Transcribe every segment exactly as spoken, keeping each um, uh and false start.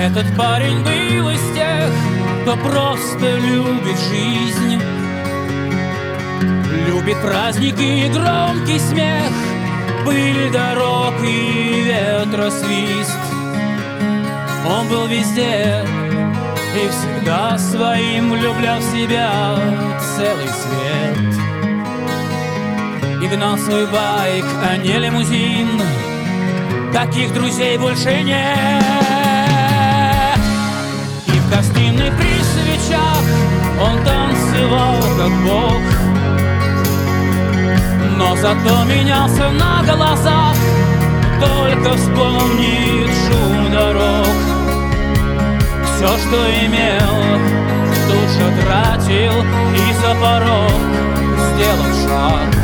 Этот парень был из тех, кто просто любит жизнь, любит праздники и громкий смех, пыль дорог и ветросвист. Он был везде и всегда своим влюблял в себя целый свет. И гнал свой байк, а не лимузин. Таких друзей больше нет. И в гостиной при свечах он танцевал как бог, но зато менялся на глазах, только вспомнит шум дорог. Все, что имел, тут же тратил, и за порог сделал шаг.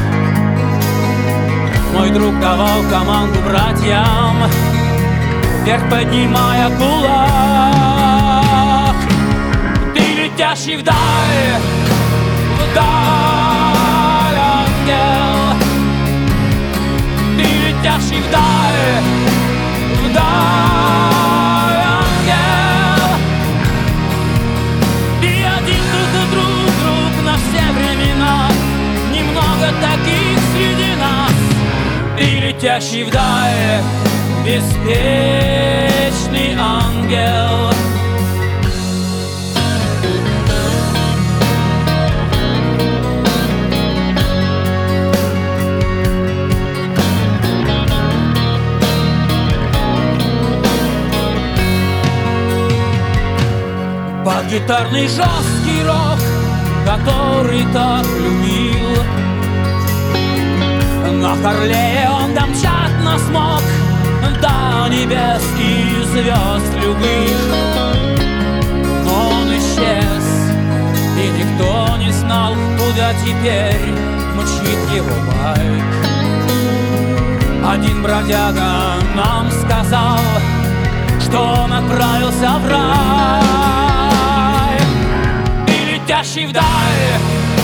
Мой друг давал команду братьям, вверх поднимая кулак. Ты летящий вдаль, вдаль, ангел. Ты летящий вдаль, вдаль, ангел. И один друг и друг, друг на все времена. Немного таких среди нас. Ты летящий вдаль, беспечный ангел. Под гитарный жесткий рок, который так любил, на Харлее он домчать нас мог до небес и звезд любых. Но он исчез, и никто не знал, куда теперь мчит его байк. Один бродяга нам сказал, что он отправился в рай. Ты летящий вдаль,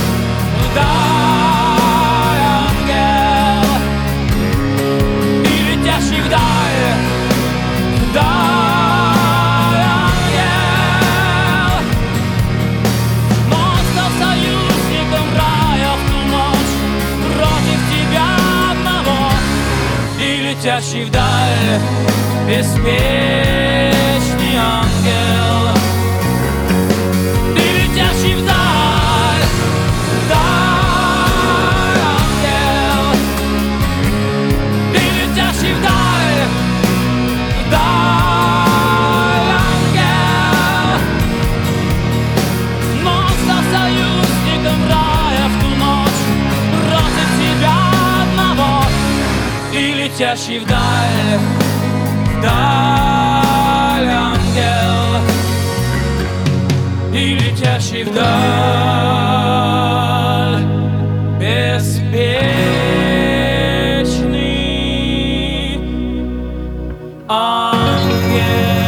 вдаль, ангел. Ты летящий вдаль, вдаль, ангел. Но он стал союзником рая в ту ночь против тебя одного. Ты летящий вдаль, беспечный ангел. Ты летящий вдаль, вдаль, ангел. Ты летящий вдаль, вдаль, ангел. Но он стал союзником рая в ту ночь против тебя одного. Ты летящий вдаль, вдаль, ангел. И летящий вдаль, беспечный ангел.